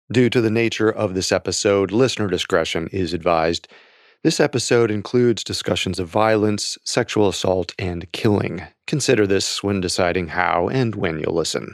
Due to the nature of this episode, listener discretion is advised. This episode includes discussions of violence, sexual assault, and killing. Consider this when deciding how and when you'll listen.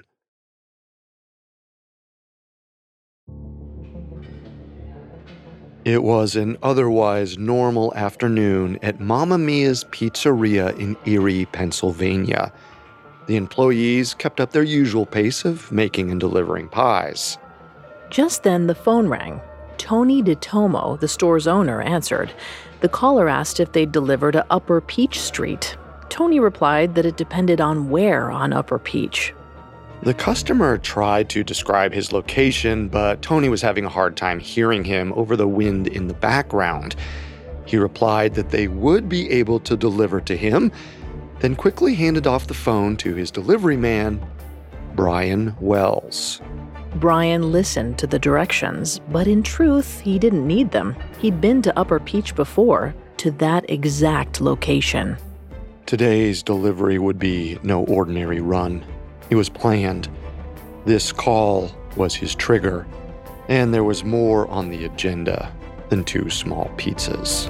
It was an otherwise normal afternoon at Mamma Mia's Pizzeria in Erie, Pennsylvania. The employees kept up their usual pace of making and delivering pies. Just then, the phone rang. Tony DiTomo, the store's owner, answered. The caller asked if they'd deliver to Upper Peach Street. Tony replied that it depended on where on Upper Peach. The customer tried to describe his location, but Tony was having a hard time hearing him over the wind in the background. He replied that they would be able to deliver to him, then quickly handed off the phone to his delivery man, Brian Wells. Brian listened to the directions, but in truth, he didn't need them. He'd been to Upper Peach before, to that exact location. Today's delivery would be no ordinary run. It was planned. This call was his trigger, and there was more on the agenda than 2 small pizzas.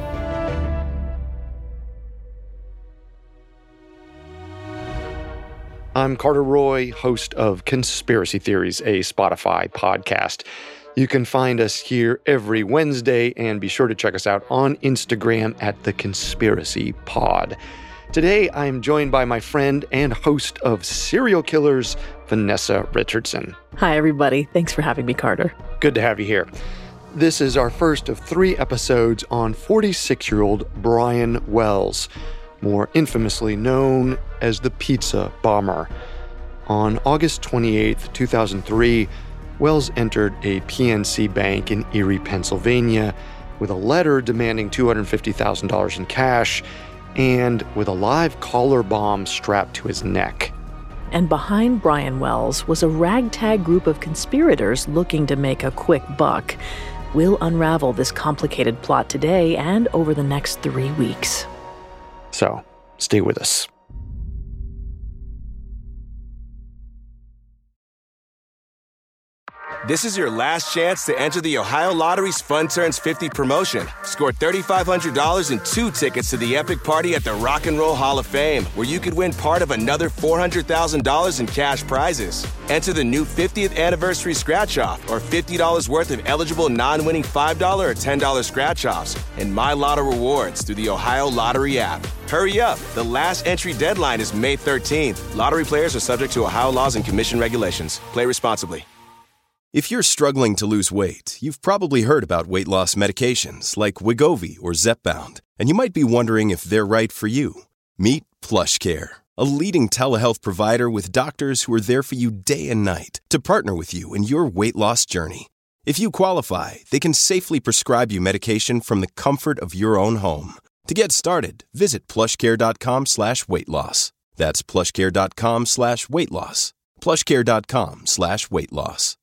I'm Carter Roy, host of Conspiracy Theories, a Spotify podcast. You can find us here every Wednesday, and be sure to check us out on Instagram at The Conspiracy Pod. Today, I'm joined by my friend and host of Serial Killers, Vanessa Richardson. Hi, everybody. Thanks for having me, Carter. Good to have you here. This is our first of 3 episodes on 46-year-old Brian Wells, more infamously known as the Pizza Bomber. On August 28, 2003, Wells entered a PNC bank in Erie, Pennsylvania, with a letter demanding $250,000 in cash and with a live collar bomb strapped to his neck. And behind Brian Wells was a ragtag group of conspirators looking to make a quick buck. We'll unravel this complicated plot today and over the next 3 weeks. So, stay with us. This is your last chance to enter the Ohio Lottery's Fun Turns 50 promotion. Score $3,500 and 2 tickets to the epic party at the Rock and Roll Hall of Fame, where you could win part of another $400,000 in cash prizes. Enter the new 50th anniversary scratch-off or $50 worth of eligible non-winning $5 or $10 scratch-offs and My Lotto rewards through the Ohio Lottery app. Hurry up. The last entry deadline is May 13th. Lottery players are subject to Ohio laws and commission regulations. Play responsibly. If you're struggling to lose weight, you've probably heard about weight loss medications like Wegovy or Zepbound, and you might be wondering if they're right for you. Meet PlushCare, a leading telehealth provider with doctors who are there for you day and night to partner with you in your weight loss journey. If you qualify, they can safely prescribe you medication from the comfort of your own home. To get started, visit plushcare.com/weightloss. That's plushcare.com/weightloss. plushcare.com/weightloss.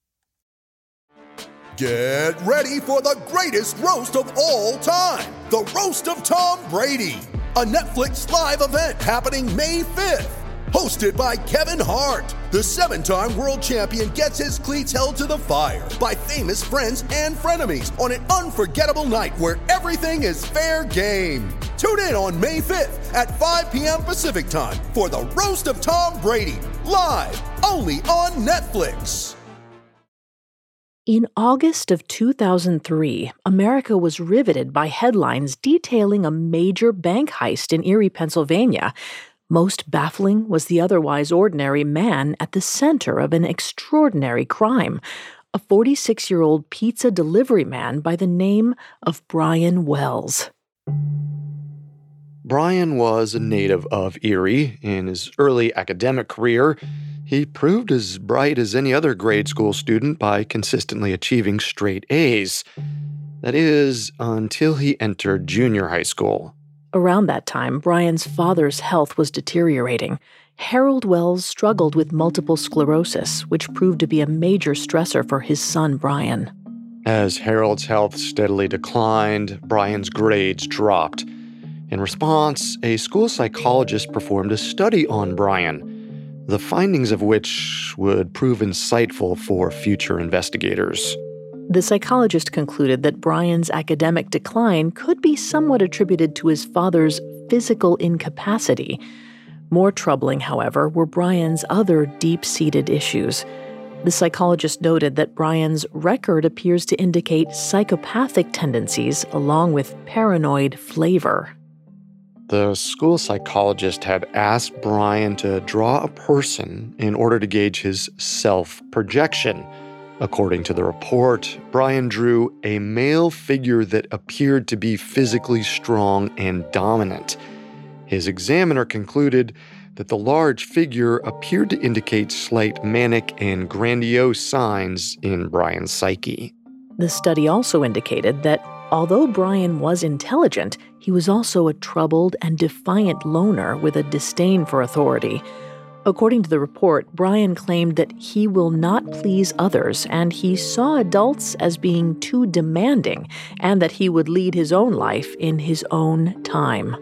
Get ready for the greatest roast of all time, the Roast of Tom Brady, a Netflix live event happening May 5th. Hosted by Kevin Hart, the 7-time world champion gets his cleats held to the fire by famous friends and frenemies on an unforgettable night where everything is fair game. Tune in on May 5th at 5 p.m. Pacific time for the Roast of Tom Brady, live only on Netflix. In August of 2003, America was riveted by headlines detailing a major bank heist in Erie, Pennsylvania. Most baffling was the otherwise ordinary man at the center of an extraordinary crime, a 46-year-old pizza delivery man by the name of Brian Wells. Brian was a native of Erie. In his early academic career, he proved as bright as any other grade school student by consistently achieving straight A's. That is, until he entered junior high school. Around that time, Brian's father's health was deteriorating. Harold Wells struggled with multiple sclerosis, which proved to be a major stressor for his son, Brian. As Harold's health steadily declined, Brian's grades dropped. In response, a school psychologist performed a study on Brian, the findings of which would prove insightful for future investigators. The psychologist concluded that Brian's academic decline could be somewhat attributed to his father's physical incapacity. More troubling, however, were Brian's other deep-seated issues. The psychologist noted that Brian's record appears to indicate psychopathic tendencies along with paranoid flavor. The school psychologist had asked Brian to draw a person in order to gauge his self-projection. According to the report, Brian drew a male figure that appeared to be physically strong and dominant. His examiner concluded that the large figure appeared to indicate slight manic and grandiose signs in Brian's psyche. The study also indicated that although Brian was intelligent, he was also a troubled and defiant loner with a disdain for authority. According to the report, Brian claimed that he will not please others, and he saw adults as being too demanding, and that he would lead his own life in his own time.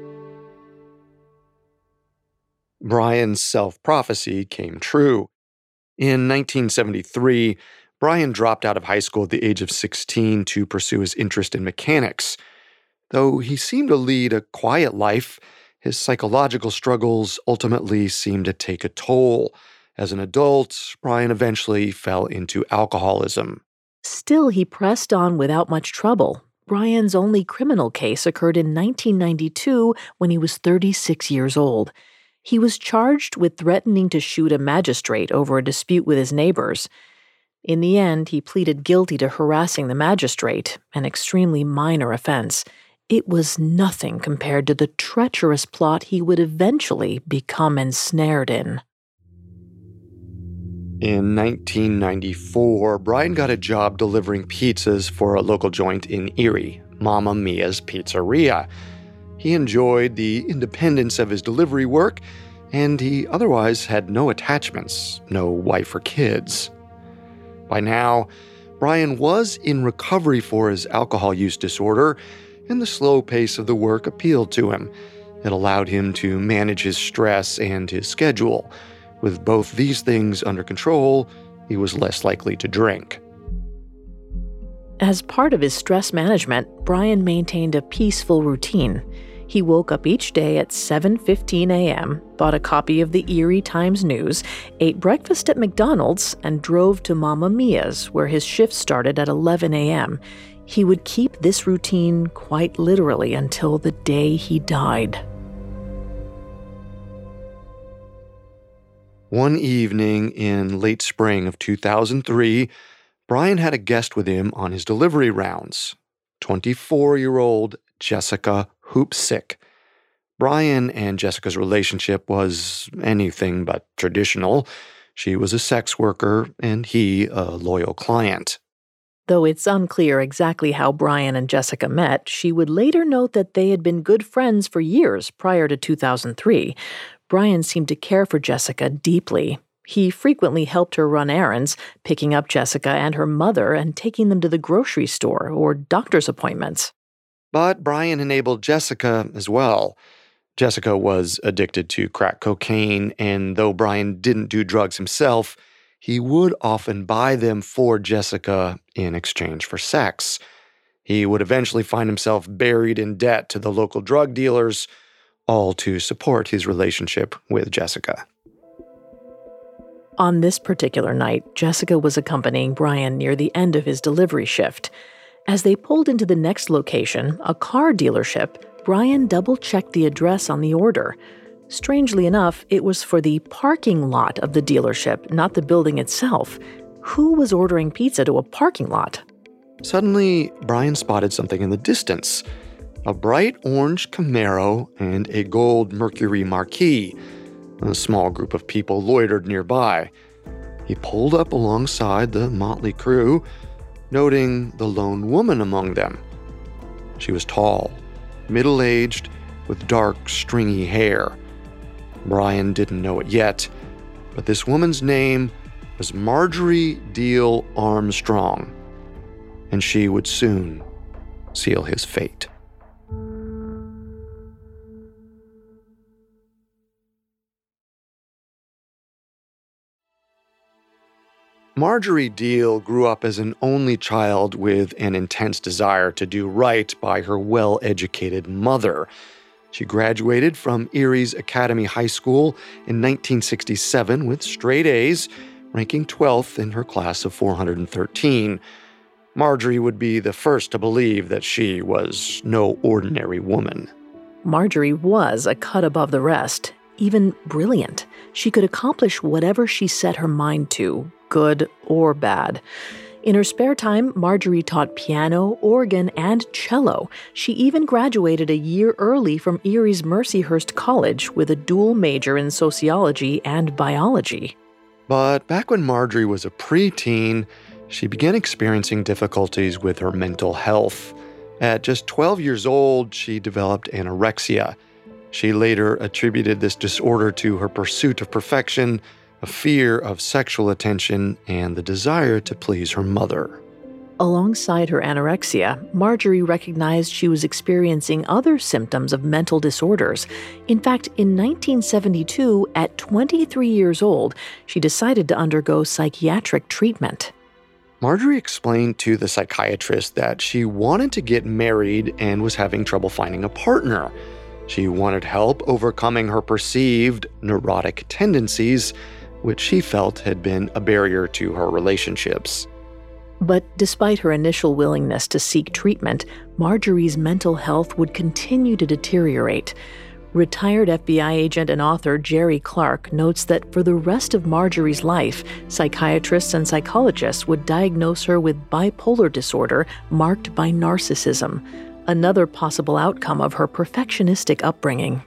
Brian's self-prophecy came true. In 1973, Brian dropped out of high school at the age of 16 to pursue his interest in mechanics. Though he seemed to lead a quiet life, his psychological struggles ultimately seemed to take a toll. As an adult, Brian eventually fell into alcoholism. Still, he pressed on without much trouble. Brian's only criminal case occurred in 1992 when he was 36 years old. He was charged with threatening to shoot a magistrate over a dispute with his neighbors. In the end, he pleaded guilty to harassing the magistrate, an extremely minor offense. It was nothing compared to the treacherous plot he would eventually become ensnared in. In 1994, Brian got a job delivering pizzas for a local joint in Erie, Mamma Mia's Pizzeria. He enjoyed the independence of his delivery work, and he otherwise had no attachments, no wife or kids. By now, Brian was in recovery for his alcohol use disorder, and the slow pace of the work appealed to him. It allowed him to manage his stress and his schedule. With both these things under control, he was less likely to drink. As part of his stress management, Brian maintained a peaceful routine. He woke up each day at 7:15 a.m., bought a copy of the Erie Times-News, ate breakfast at McDonald's, and drove to Mamma Mia's, where his shift started at 11 a.m. He would keep this routine quite literally until the day he died. One evening in late spring of 2003, Brian had a guest with him on his delivery rounds, 24-year-old Jessica Hoopsick. Brian and Jessica's relationship was anything but traditional. She was a sex worker and he a loyal client. Though it's unclear exactly how Brian and Jessica met, she would later note that they had been good friends for years prior to 2003. Brian seemed to care for Jessica deeply. He frequently helped her run errands, picking up Jessica and her mother and taking them to the grocery store or doctor's appointments. But Brian enabled Jessica as well. Jessica was addicted to crack cocaine, and though Brian didn't do drugs himself, he would often buy them for Jessica in exchange for sex. He would eventually find himself buried in debt to the local drug dealers, all to support his relationship with Jessica. On this particular night, Jessica was accompanying Brian near the end of his delivery shift. As they pulled into the next location, a car dealership, Brian double-checked the address on the order. Strangely enough, it was for the parking lot of the dealership, not the building itself. Who was ordering pizza to a parking lot? Suddenly, Brian spotted something in the distance. A bright orange Camaro and a gold Mercury Marquis. A small group of people loitered nearby. He pulled up alongside the motley crew, noting the lone woman among them. She was tall, middle-aged, with dark, stringy hair. Brian didn't know it yet, but this woman's name was Marjorie Deal Armstrong, and she would soon seal his fate. Marjorie Deal grew up as an only child with an intense desire to do right by her well-educated mother. She graduated from Erie's Academy High School in 1967 with straight A's, ranking 12th in her class of 413. Marjorie would be the first to believe that she was no ordinary woman. Marjorie was a cut above the rest, even brilliant. She could accomplish whatever she set her mind to, good or bad. In her spare time, Marjorie taught piano, organ, and cello. She even graduated a year early from Erie's Mercyhurst College with a dual major in sociology and biology. But back when Marjorie was a preteen, she began experiencing difficulties with her mental health. At just 12 years old, she developed anorexia. She later attributed this disorder to her pursuit of perfection, a fear of sexual attention, and the desire to please her mother. Alongside her anorexia, Marjorie recognized she was experiencing other symptoms of mental disorders. In fact, in 1972, at 23 years old, she decided to undergo psychiatric treatment. Marjorie explained to the psychiatrist that she wanted to get married and was having trouble finding a partner. She wanted help overcoming her perceived neurotic tendencies, which she felt had been a barrier to her relationships. But despite her initial willingness to seek treatment, Marjorie's mental health would continue to deteriorate. Retired FBI agent and author Jerry Clark notes that for the rest of Marjorie's life, psychiatrists and psychologists would diagnose her with bipolar disorder marked by narcissism, another possible outcome of her perfectionistic upbringing.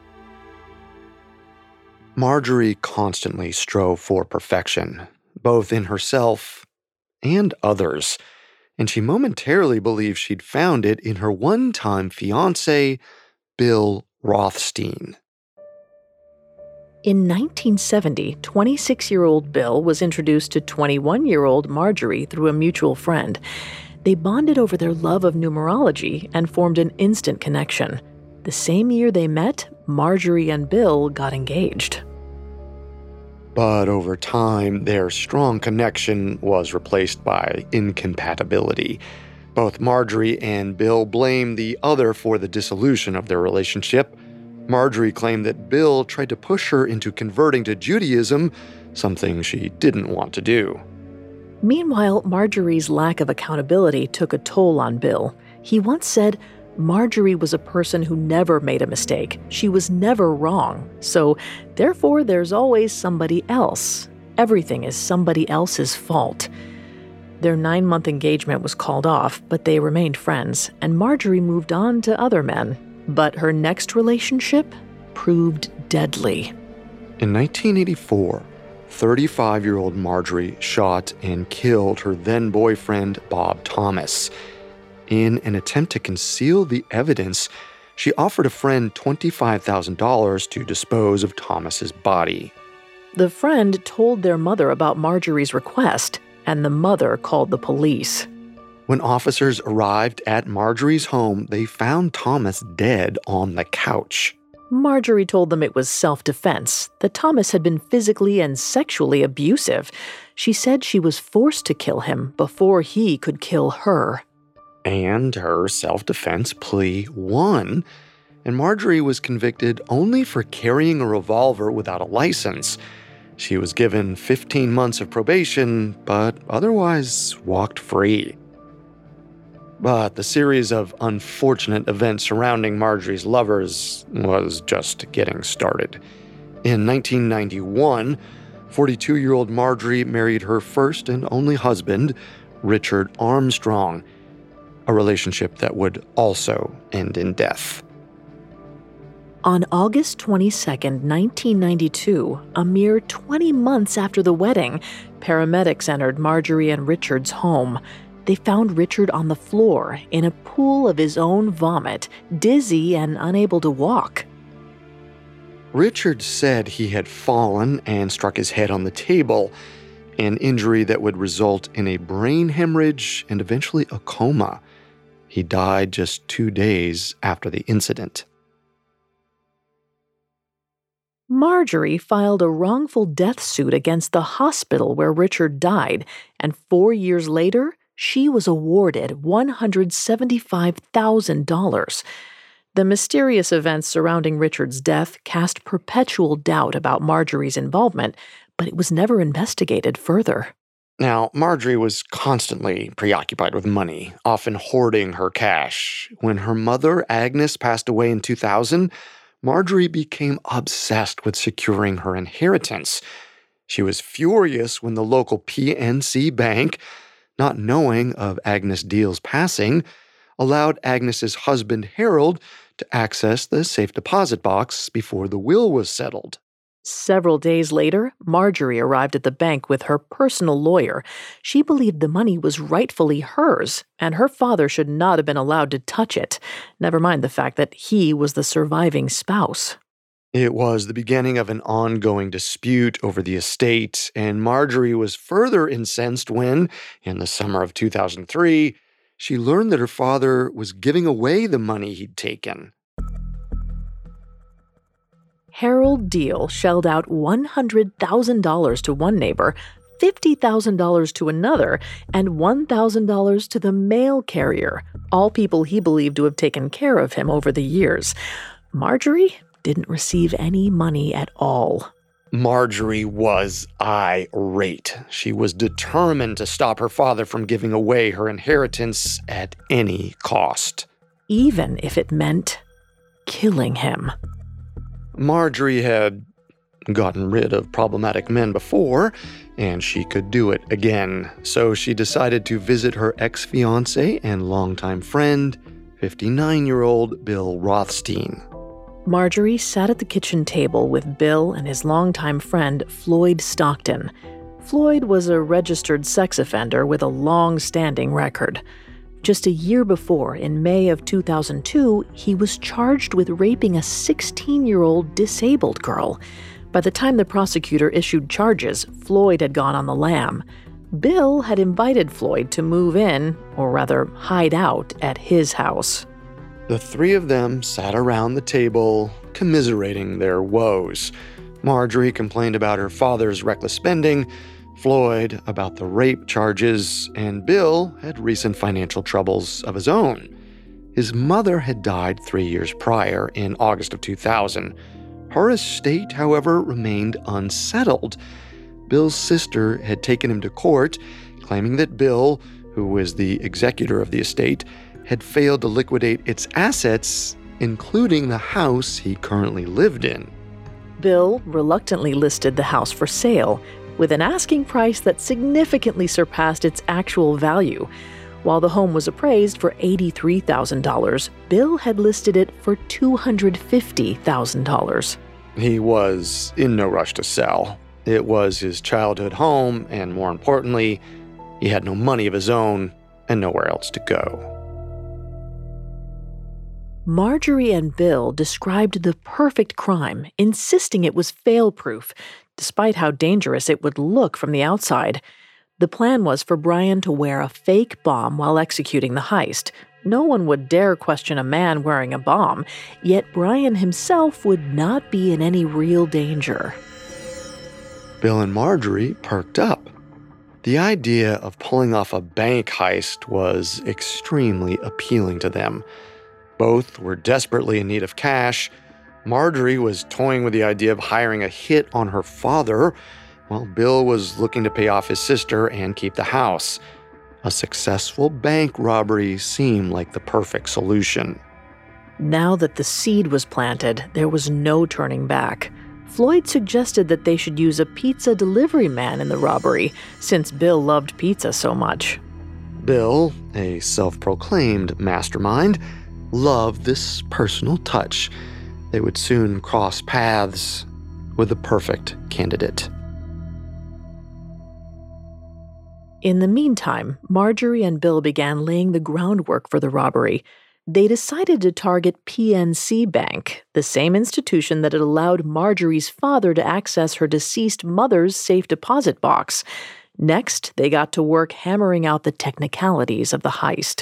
Marjorie constantly strove for perfection, both in herself and others, and she momentarily believed she'd found it in her one-time fiancé, Bill Rothstein. In 1970, 26-year-old Bill was introduced to 21-year-old Marjorie through a mutual friend. They bonded over their love of numerology and formed an instant connection. The same year they met, Marjorie and Bill got engaged. But over time, their strong connection was replaced by incompatibility. Both Marjorie and Bill blamed the other for the dissolution of their relationship. Marjorie claimed that Bill tried to push her into converting to Judaism, something she didn't want to do. Meanwhile, Marjorie's lack of accountability took a toll on Bill. He once said, Marjorie was a person who never made a mistake. She was never wrong. So, therefore, there's always somebody else. Everything is somebody else's fault. Their 9-month engagement was called off, but they remained friends, and Marjorie moved on to other men. But her next relationship proved deadly. In 1984, 35-year-old Marjorie shot and killed her then-boyfriend, Bob Thomas. In an attempt to conceal the evidence, she offered a friend $25,000 to dispose of Thomas's body. The friend told their mother about Marjorie's request, and the mother called the police. When officers arrived at Marjorie's home, they found Thomas dead on the couch. Marjorie told them it was self-defense, that Thomas had been physically and sexually abusive. She said she was forced to kill him before he could kill her. And her self-defense plea won, and Marjorie was convicted only for carrying a revolver without a license. She was given 15 months of probation, but otherwise walked free. But the series of unfortunate events surrounding Marjorie's lovers was just getting started. In 1991, 42-year-old Marjorie married her first and only husband, Richard Armstrong, a relationship that would also end in death. On August 22, 1992, a mere 20 months after the wedding, paramedics entered Marjorie and Richard's home. They found Richard on the floor in a pool of his own vomit, dizzy and unable to walk. Richard said he had fallen and struck his head on the table, an injury that would result in a brain hemorrhage and eventually a coma. He died just 2 days after the incident. Marjorie filed a wrongful death suit against the hospital where Richard died, and 4 years later, she was awarded $175,000. The mysterious events surrounding Richard's death cast perpetual doubt about Marjorie's involvement, but it was never investigated further. Now, Marjorie was constantly preoccupied with money, often hoarding her cash. When her mother, Agnes, passed away in 2000, Marjorie became obsessed with securing her inheritance. She was furious when the local PNC Bank, not knowing of Agnes Deal's passing, allowed Agnes's husband, Harold, to access the safe deposit box before the will was settled. Several days later, Marjorie arrived at the bank with her personal lawyer. She believed the money was rightfully hers, and her father should not have been allowed to touch it, never mind the fact that he was the surviving spouse. It was the beginning of an ongoing dispute over the estate, and Marjorie was further incensed when, in the summer of 2003, she learned that her father was giving away the money he'd taken. Harold Deal shelled out $100,000 to one neighbor, $50,000 to another, and $1,000 to the mail carrier, all people he believed to have taken care of him over the years. Marjorie didn't receive any money at all. Marjorie was irate. She was determined to stop her father from giving away her inheritance at any cost. Even if it meant killing him. Marjorie had gotten rid of problematic men before, and she could do it again. So she decided to visit her ex-fiancé and longtime friend, 59-year-old Bill Rothstein. Marjorie sat at the kitchen table with Bill and his longtime friend, Floyd Stockton. Floyd was a registered sex offender with a long-standing record. Just a year before, in May of 2002, he was charged with raping a 16-year-old disabled girl. By the time the prosecutor issued charges, Floyd had gone on the lam. Bill had invited Floyd to move in, or rather hide out, at his house. The three of them sat around the table, commiserating their woes. Marjorie complained about her father's reckless spending, Floyd about the rape charges, and Bill had recent financial troubles of his own. His mother had died 3 years prior, in August of 2000. Her estate, however, remained unsettled. Bill's sister had taken him to court, claiming that Bill, who was the executor of the estate, had failed to liquidate its assets, including the house he currently lived in. Bill reluctantly listed the house for sale, with an asking price that significantly surpassed its actual value. While the home was appraised for $83,000, Bill had listed it for $250,000. He was in no rush to sell. It was his childhood home, and more importantly, he had no money of his own and nowhere else to go. Marjorie and Bill described the perfect crime, insisting it was fail-proof, despite how dangerous it would look from the outside. The plan was for Brian to wear a fake bomb while executing the heist. No one would dare question a man wearing a bomb, yet Brian himself would not be in any real danger. Bill and Marjorie perked up. The idea of pulling off a bank heist was extremely appealing to them. Both were desperately in need of cash. Marjorie was toying with the idea of hiring a hit on her father, while Bill was looking to pay off his sister and keep the house. A successful bank robbery seemed like the perfect solution. Now that the seed was planted, there was no turning back. Floyd suggested that they should use a pizza delivery man in the robbery, since Bill loved pizza so much. Bill, a self-proclaimed mastermind, loved this personal touch. They would soon cross paths with the perfect candidate. In the meantime, Marjorie and Bill began laying the groundwork for the robbery. They decided to target PNC Bank, the same institution that had allowed Marjorie's father to access her deceased mother's safe deposit box. Next, they got to work hammering out the technicalities of the heist.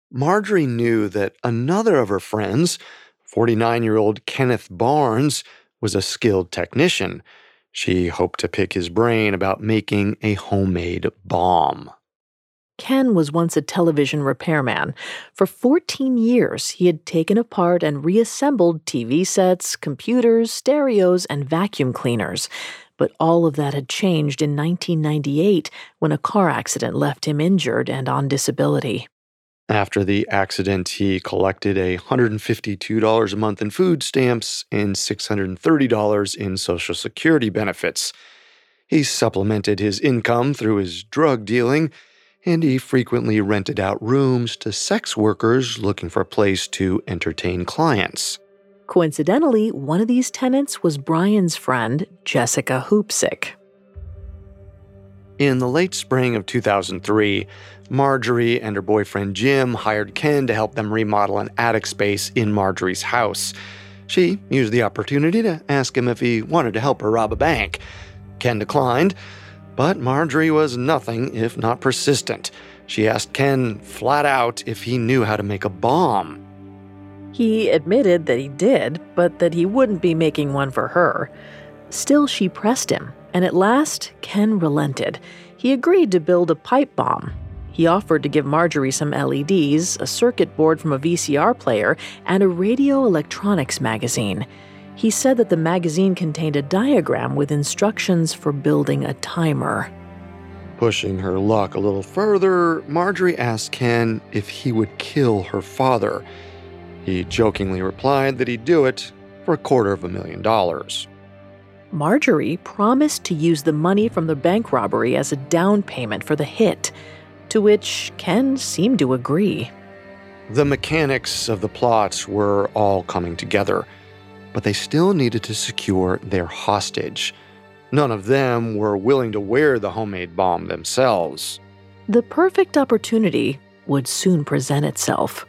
Marjorie knew that another of her friends, 49-year-old Kenneth Barnes, was a skilled technician. She hoped to pick his brain about making a homemade bomb. Ken was once a television repairman. For 14 years, he had taken apart and reassembled TV sets, computers, stereos, and vacuum cleaners. But all of that had changed in 1998 when a car accident left him injured and on disability. After the accident, he collected $152 a month in food stamps and $630 in Social Security benefits. He supplemented his income through his drug dealing, and he frequently rented out rooms to sex workers looking for a place to entertain clients. Coincidentally, one of these tenants was Brian's friend, Jessica Hoopsick. In the late spring of 2003, Marjorie and her boyfriend Jim hired Ken to help them remodel an attic space in Marjorie's house. She used the opportunity to ask him if he wanted to help her rob a bank. Ken declined, but Marjorie was nothing if not persistent. She asked Ken flat out if he knew how to make a bomb. He admitted that he did, but that he wouldn't be making one for her. Still, she pressed him, and at last, Ken relented. He agreed to build a pipe bomb. He offered to give Marjorie some LEDs, a circuit board from a VCR player, and a radio electronics magazine. He said that the magazine contained a diagram with instructions for building a timer. Pushing her luck a little further, Marjorie asked Ken if he would kill her father. He jokingly replied that he'd do it for $250,000. Marjorie promised to use the money from the bank robbery as a down payment for the hit, to which Ken seemed to agree. The mechanics of the plot were all coming together, but they still needed to secure their hostage. None of them were willing to wear the homemade bomb themselves. The perfect opportunity would soon present itself.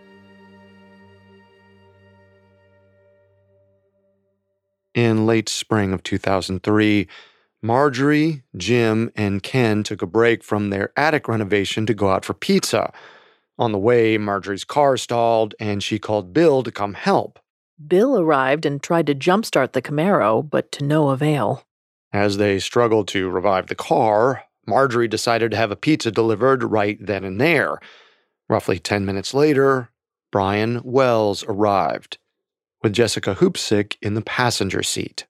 In late spring of 2003, Marjorie, Jim, and Ken took a break from their attic renovation to go out for pizza. On the way, Marjorie's car stalled, and she called Bill to come help. Bill arrived and tried to jumpstart the Camaro, but to no avail. As they struggled to revive the car, Marjorie decided to have a pizza delivered right then and there. Roughly 10 minutes later, Brian Wells arrived, with Jessica Hoopsick in the passenger seat.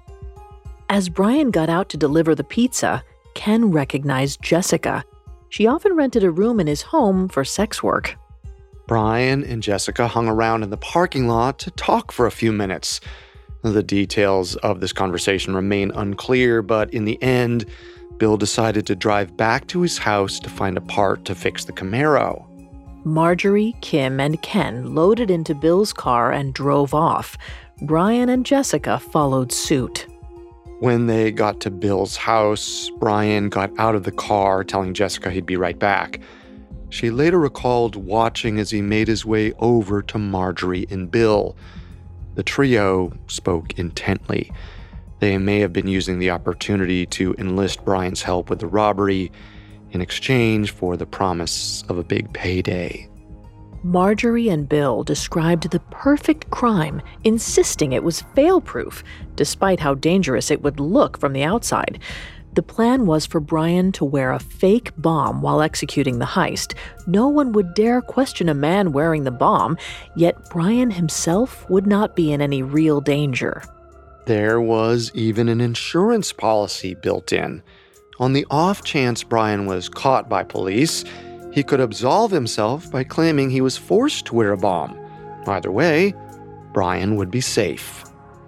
As Brian got out to deliver the pizza, Ken recognized Jessica. She often rented a room in his home for sex work. Brian and Jessica hung around in the parking lot to talk for a few minutes. The details of this conversation remain unclear, but in the end, Bill decided to drive back to his house to find a part to fix the Camaro. Marjorie, Kim, and Ken loaded into Bill's car and drove off. Brian and Jessica followed suit. When they got to Bill's house, Brian got out of the car, telling Jessica he'd be right back. She later recalled watching as he made his way over to Marjorie and Bill. The trio spoke intently. They may have been using the opportunity to enlist Brian's help with the robbery in exchange for the promise of a big payday. Marjorie and Bill described the perfect crime, insisting it was fail-proof, despite how dangerous it would look from the outside. The plan was for Brian to wear a fake bomb while executing the heist. No one would dare question a man wearing the bomb, yet Brian himself would not be in any real danger. There was even an insurance policy built in. On the off chance Brian was caught by police, he could absolve himself by claiming he was forced to wear a bomb. Either way, Brian would be safe.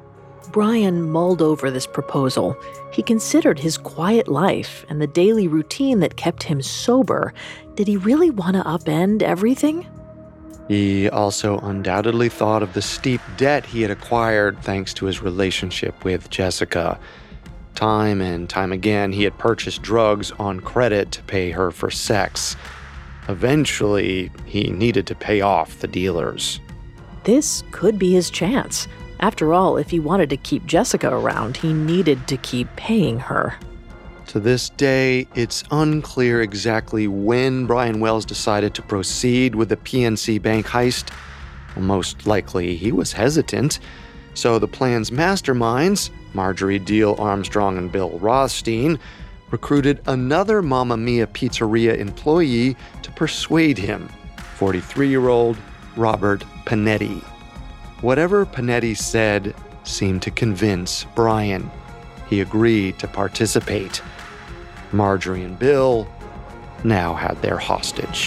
Brian mulled over this proposal. He considered his quiet life and the daily routine that kept him sober. Did he really want to upend everything? He also undoubtedly thought of the steep debt he had acquired thanks to his relationship with Jessica. Time and time again, he had purchased drugs on credit to pay her for sex. Eventually, he needed to pay off the dealers. This could be his chance. After all, if he wanted to keep Jessica around, he needed to keep paying her. To this day, it's unclear exactly when Brian Wells decided to proceed with the PNC bank heist. Most likely, he was hesitant. So the plan's masterminds, Marjorie Diehl Armstrong and Bill Rothstein, recruited another Mamma Mia pizzeria employee to persuade him, 43-year-old Robert Panetti. Whatever Panetti said seemed to convince Brian. He agreed to participate. Marjorie and Bill now had their hostage.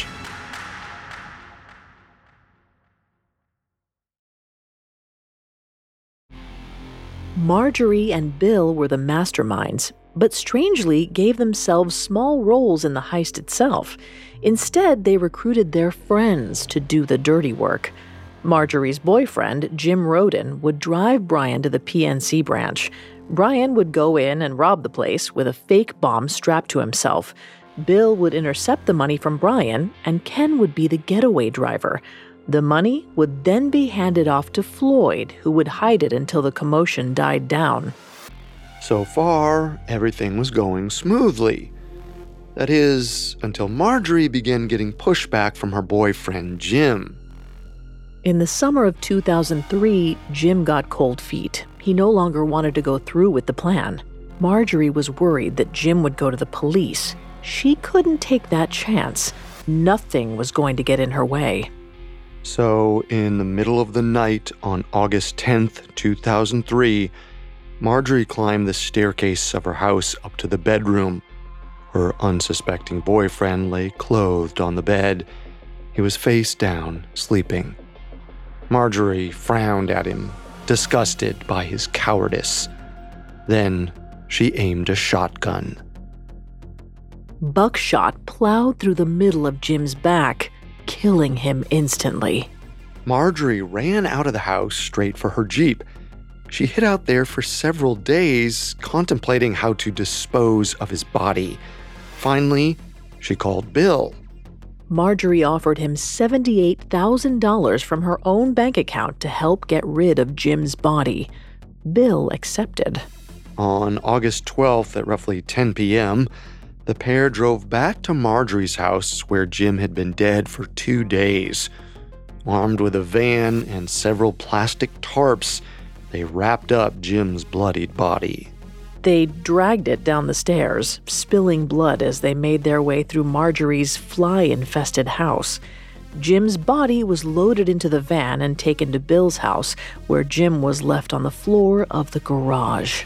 Marjorie and Bill were the masterminds, but strangely gave themselves small roles in the heist itself. Instead, they recruited their friends to do the dirty work. Marjorie's boyfriend, Jim Roden, would drive Brian to the PNC branch. Brian would go in and rob the place with a fake bomb strapped to himself. Bill would intercept the money from Brian, and Ken would be the getaway driver. The money would then be handed off to Floyd, who would hide it until the commotion died down. So far, everything was going smoothly. That is, until Marjorie began getting pushback from her boyfriend, Jim. In the summer of 2003, Jim got cold feet. He no longer wanted to go through with the plan. Marjorie was worried that Jim would go to the police. She couldn't take that chance. Nothing was going to get in her way. So, in the middle of the night on August 10th, 2003, Marjorie climbed the staircase of her house up to the bedroom. Her unsuspecting boyfriend lay clothed on the bed. He was face down, sleeping. Marjorie frowned at him, disgusted by his cowardice. Then she aimed a shotgun. Buckshot plowed through the middle of Jim's back, killing him instantly. Marjorie ran out of the house straight for her Jeep. She hid out there for several days, contemplating how to dispose of his body. Finally, she called Bill. Marjorie offered him $78,000 from her own bank account to help get rid of Jim's body. Bill accepted. On August 12th at roughly 10 p.m., the pair drove back to Marjorie's house where Jim had been dead for 2 days. Armed with a van and several plastic tarps, they wrapped up Jim's bloodied body. They dragged it down the stairs, spilling blood as they made their way through Marjorie's fly-infested house. Jim's body was loaded into the van and taken to Bill's house, where Jim was left on the floor of the garage.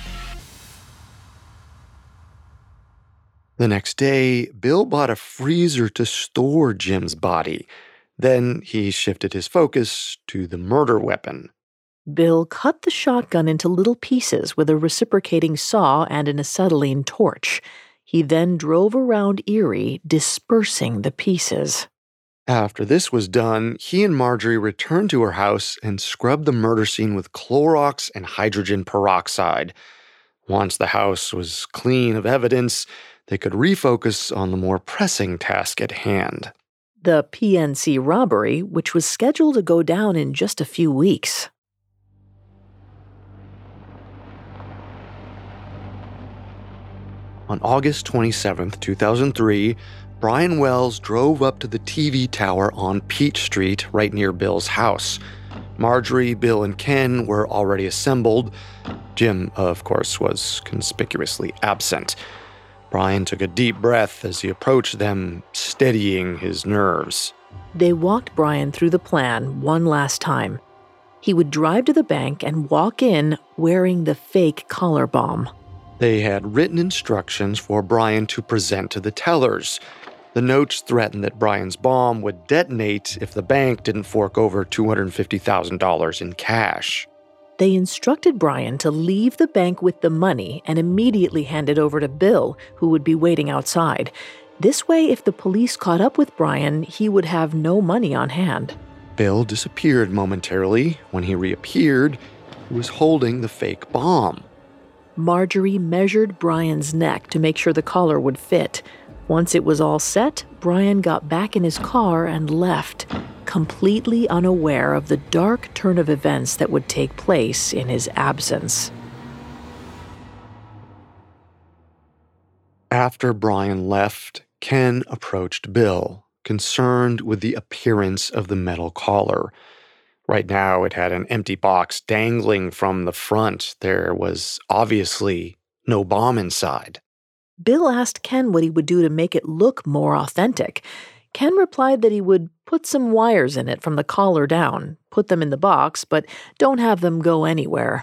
The next day, Bill bought a freezer to store Jim's body. Then he shifted his focus to the murder weapon. Bill cut the shotgun into little pieces with a reciprocating saw and an acetylene torch. He then drove around Erie, dispersing the pieces. After this was done, he and Marjorie returned to her house and scrubbed the murder scene with Clorox and hydrogen peroxide. Once the house was clean of evidence, they could refocus on the more pressing task at hand. The PNC robbery, which was scheduled to go down in just a few weeks. On August 27, 2003, Brian Wells drove up to the TV tower on Peach Street, right near Bill's house. Marjorie, Bill, and Ken were already assembled. Jim, of course, was conspicuously absent. Brian took a deep breath as he approached them, steadying his nerves. They walked Brian through the plan one last time. He would drive to the bank and walk in wearing the fake collar bomb. They had written instructions for Brian to present to the tellers. The notes threatened that Brian's bomb would detonate if the bank didn't fork over $250,000 in cash. They instructed Brian to leave the bank with the money and immediately hand it over to Bill, who would be waiting outside. This way, if the police caught up with Brian, he would have no money on hand. Bill disappeared momentarily. When he reappeared, he was holding the fake bomb. Marjorie measured Brian's neck to make sure the collar would fit. Once it was all set, Brian got back in his car and left, completely unaware of the dark turn of events that would take place in his absence. After Brian left, Ken approached Bill, concerned with the appearance of the metal collar. Right now, it had an empty box dangling from the front. There was obviously no bomb inside. Bill asked Ken what he would do to make it look more authentic. Ken replied that he would put some wires in it from the collar down, put them in the box, but don't have them go anywhere.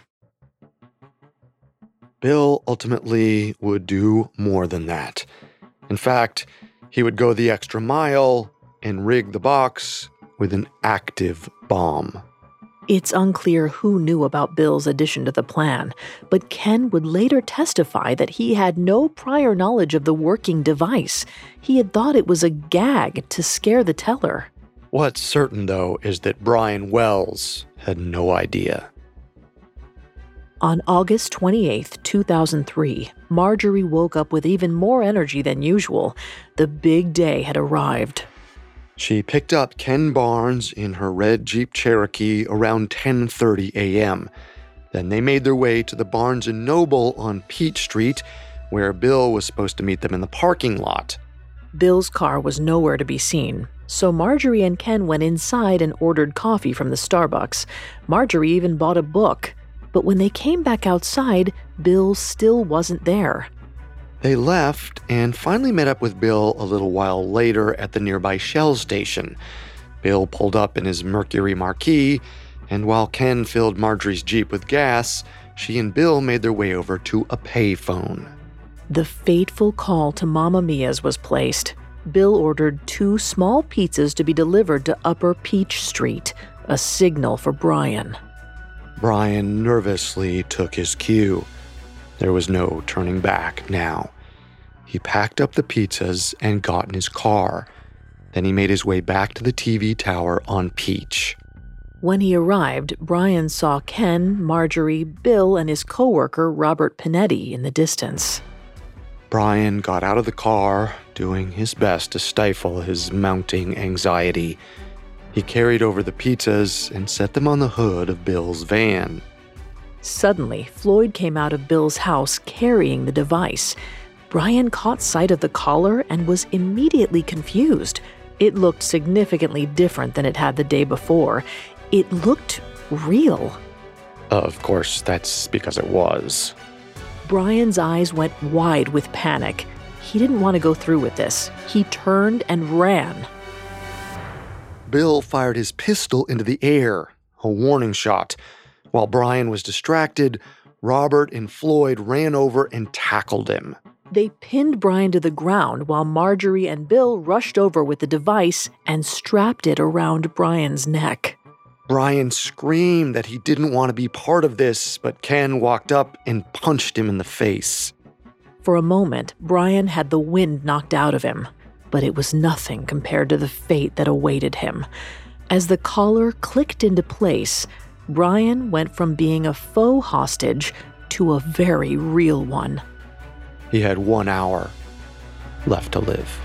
Bill ultimately would do more than that. In fact, he would go the extra mile and rig the box with an active bomb. It's unclear who knew about Bill's addition to the plan, but Ken would later testify that he had no prior knowledge of the working device. He had thought it was a gag to scare the teller. What's certain, though, is that Brian Wells had no idea. On August 28, 2003, Marjorie woke up with even more energy than usual. The big day had arrived. She picked up Ken Barnes in her red Jeep Cherokee around 10:30 a.m. Then they made their way to the Barnes & Noble on Peach Street, where Bill was supposed to meet them in the parking lot. Bill's car was nowhere to be seen, so Marjorie and Ken went inside and ordered coffee from the Starbucks. Marjorie even bought a book. But when they came back outside, Bill still wasn't there. They left and finally met up with Bill a little while later at the nearby Shell station. Bill pulled up in his Mercury Marquis, and while Ken filled Marjorie's Jeep with gas, she and Bill made their way over to a payphone. The fateful call to Mamma Mia's was placed. Bill ordered 2 small pizzas to be delivered to Upper Peach Street, a signal for Brian. Brian nervously took his cue. There was no turning back now. He packed up the pizzas and got in his car. Then he made his way back to the TV tower on Peach. When he arrived, Brian saw Ken, Marjorie, Bill, and his coworker, Robert Pinetti, in the distance. Brian got out of the car, doing his best to stifle his mounting anxiety. He carried over the pizzas and set them on the hood of Bill's van. Suddenly, Floyd came out of Bill's house carrying the device. Brian caught sight of the collar and was immediately confused. It looked significantly different than it had the day before. It looked real. Of course, that's because it was. Brian's eyes went wide with panic. He didn't want to go through with this. He turned and ran. Bill fired his pistol into the air, a warning shot. While Brian was distracted, Robert and Floyd ran over and tackled him. They pinned Brian to the ground while Marjorie and Bill rushed over with the device and strapped it around Brian's neck. Brian screamed that he didn't want to be part of this, but Ken walked up and punched him in the face. For a moment, Brian had the wind knocked out of him, but it was nothing compared to the fate that awaited him. As the collar clicked into place, Brian went from being a faux hostage to a very real one. He had 1 hour left to live.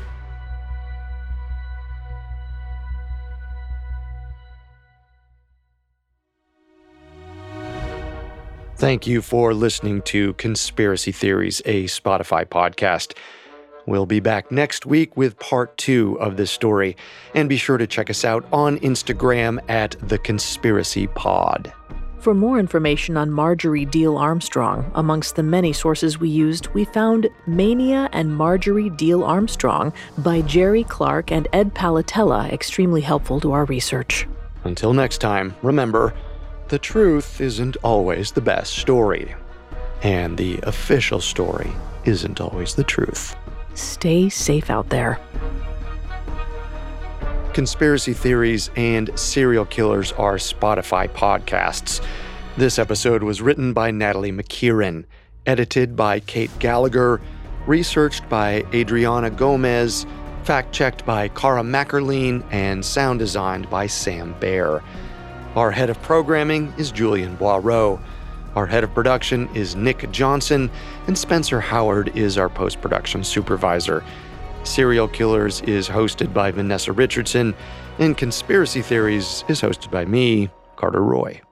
Thank you for listening to Conspiracy Theories, a Spotify podcast. We'll be back next week with part 2 of this story, and be sure to check us out on Instagram at The Conspiracy Pod. For more information on Marjorie Diehl Armstrong, amongst the many sources we used, we found Mania and Marjorie Diehl Armstrong by Jerry Clark and Ed Palatella extremely helpful to our research. Until next time, remember, the truth isn't always the best story, and the official story isn't always the truth. Stay safe out there. Conspiracy Theories and Serial Killers are Spotify podcasts. This episode was written by Natalie McKieran, edited by Kate Gallagher, researched by Adriana Gomez, fact-checked by Cara Mackerline, and sound designed by Sam Baer. Our head of programming is Julian Boireau. Our head of production is Nick Johnson, and Spencer Howard is our post-production supervisor. Serial Killers is hosted by Vanessa Richardson, and Conspiracy Theories is hosted by me, Carter Roy.